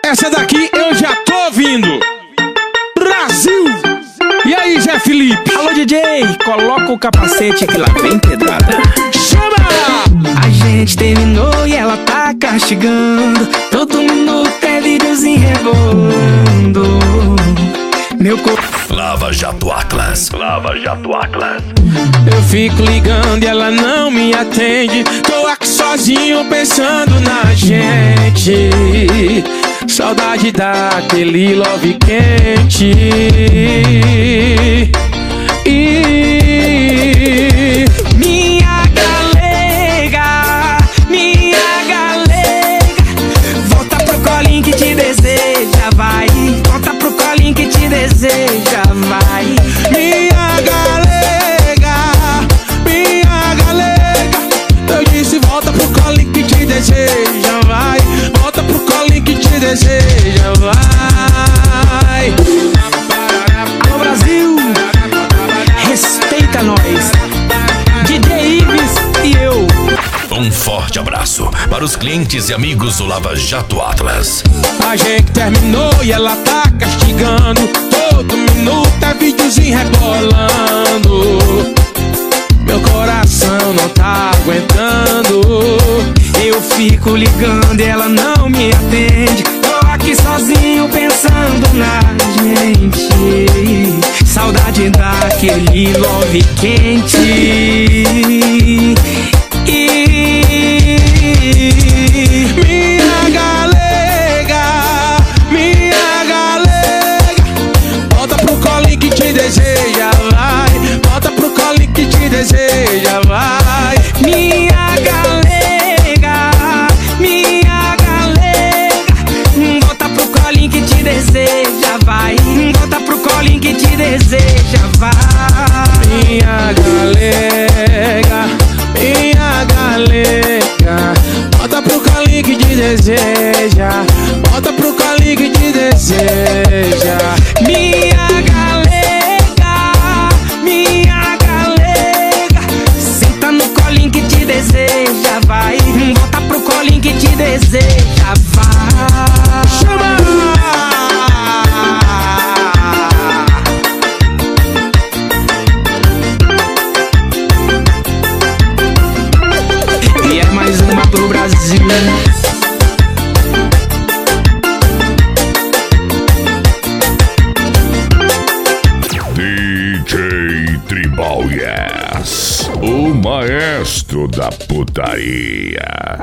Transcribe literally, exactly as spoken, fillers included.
Essa daqui eu já tô ouvindo. Brasil! E aí, Zé Felipe? Alô, D J, coloca o capacete que lá vem pedrada. Chama! A gente terminou e ela tá castigando. Todo minuto é videozinho rebolando. Meu corpo. Lava Jato Atlas. Lava Jato Atlas. Eu fico ligando e ela não me atende. Tô aqui sozinho pensando na gente. Saudade daquele love quente. E minha galega, minha galega, volta pro colinho que te deseja, vai. Volta pro colinho que te deseja, vai. minha galega, minha galega, eu disse volta pro colinho que te deseja, vai. Volta pro colinho que te deseja, vai. Alô, Brasil, respeita nós, D J Ives e eu. Um forte abraço para os clientes e amigos do Lava Jato Atlas. A gente terminou e ela tá castigando. Todo minuto é videozinho rebolando. Meu coração não tá aguentando. Eu fico ligando e ela não me atende. Tô aqui sozinho pensando na gente. Saudade daquele love quente. E minha galega, minha galega, volta pro colinho que te deseja, vai. Volta pro colinho que te deseja, vai. minha galega, minha galega, volta pro colinho que te deseja, vai. Volta pro colinho que te deseja, vai. Minha galega, minha galega, volta pro colinho que te deseja. Volta pro colinho que te deseja. Minha galega, minha galega, senta no colinho que te deseja, vai. Volta pro colinho que te deseja, vai. Chama! E é mais uma pro Brasil. D J Tribal Yes, o maestro da putaria.